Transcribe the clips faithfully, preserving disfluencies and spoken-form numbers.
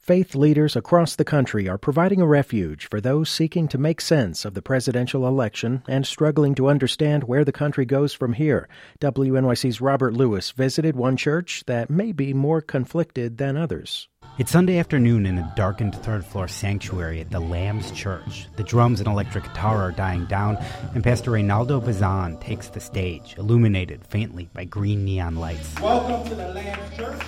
Faith leaders across the country are providing a refuge for those seeking to make sense of the presidential election and struggling to understand where the country goes from here. W N Y C's Robert Lewis visited one church that may be more conflicted than others. It's Sunday afternoon in a darkened third-floor sanctuary at the Lamb's Church. The drums and electric guitar are dying down, and Pastor Reynaldo Bazan takes the stage, illuminated faintly by green neon lights. Welcome to the Lamb's Church.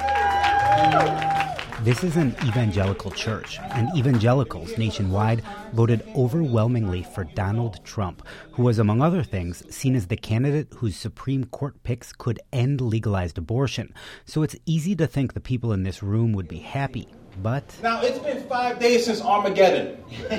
This is an evangelical church, and evangelicals nationwide voted overwhelmingly for Donald Trump, who was, among other things, seen as the candidate whose Supreme Court picks could end legalized abortion. So it's easy to think the people in this room would be happy, but... Now, it's been five days since Armageddon.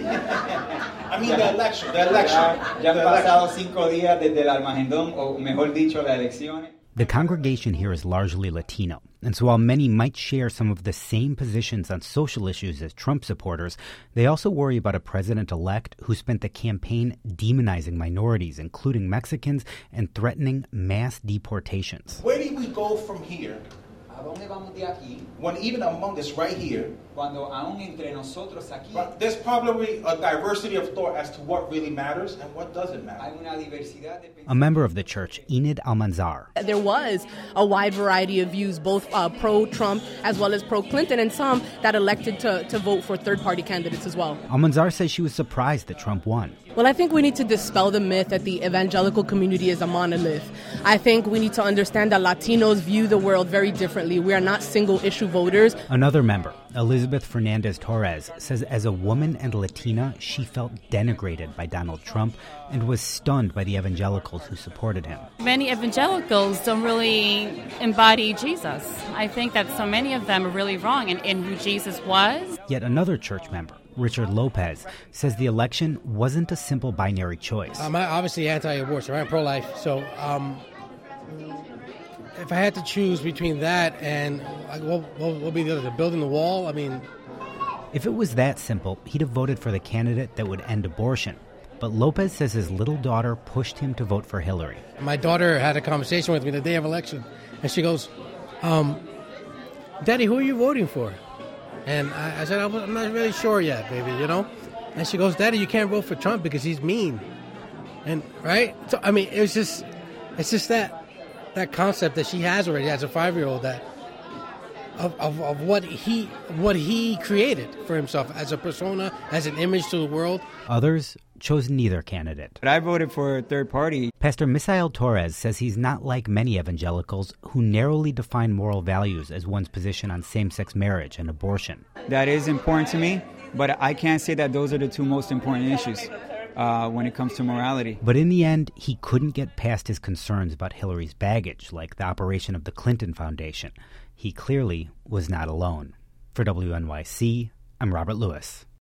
I mean, the election, the election. Ya han pasado cinco días desde el Armagedón, o mejor dicho, la elección. The congregation here is largely Latino, and so while many might share some of the same positions on social issues as Trump supporters, they also worry about a president-elect who spent the campaign demonizing minorities, including Mexicans, and threatening mass deportations. Where do we go from here? ¿A dónde vamos de aquí? When even among us right here, Cuando aún entre nosotros aquí there's probably a diversity of thought as to what really matters and what doesn't matter. hay una diversidad de A member of the church, Enid Almanzar, There was a wide variety of views, both uh, pro-Trump as well as pro-Clinton, and some that elected to, to vote for third-party candidates as well. Almanzar says she was surprised that Trump won. Well, I think we need to dispel the myth that the evangelical community is a monolith. I think we need to understand that Latinos view the world very differently. We are not single-issue voters. Another member, Elizabeth Fernandez Torres, says as a woman and Latina, she felt denigrated by Donald Trump and was stunned by the evangelicals who supported him. Many evangelicals don't really embody Jesus. I think that so many of them are really wrong in, in who Jesus was. Yet another church member, Richard Lopez, says the election wasn't a simple binary choice. I'm obviously anti-abortion, right? I'm pro-life. So um, if I had to choose between that and like, what what would be the other, building the wall? I mean... If it was that simple, he'd have voted for the candidate that would end abortion. But Lopez says his little daughter pushed him to vote for Hillary. My daughter had a conversation with me the day of election, and she goes, um, Daddy, who are you voting for? And I, I said, I'm not really sure yet, baby, you know? And she goes, Daddy, you can't vote for Trump because he's mean. And, right? So, I mean, it was just, it's just that, that concept that she has already as a five-year-old that, of, of, of what he, what he created for himself as a persona, as an image to the world. Others chose neither candidate. But I voted for a third party. Pastor Misael Torres says he's not like many evangelicals who narrowly define moral values as one's position on same-sex marriage and abortion. That is important to me, but I can't say that those are the two most important issues uh, when it comes to morality. But in the end, he couldn't get past his concerns about Hillary's baggage, like the operation of the Clinton Foundation. He clearly was not alone. For W N Y C, I'm Robert Lewis.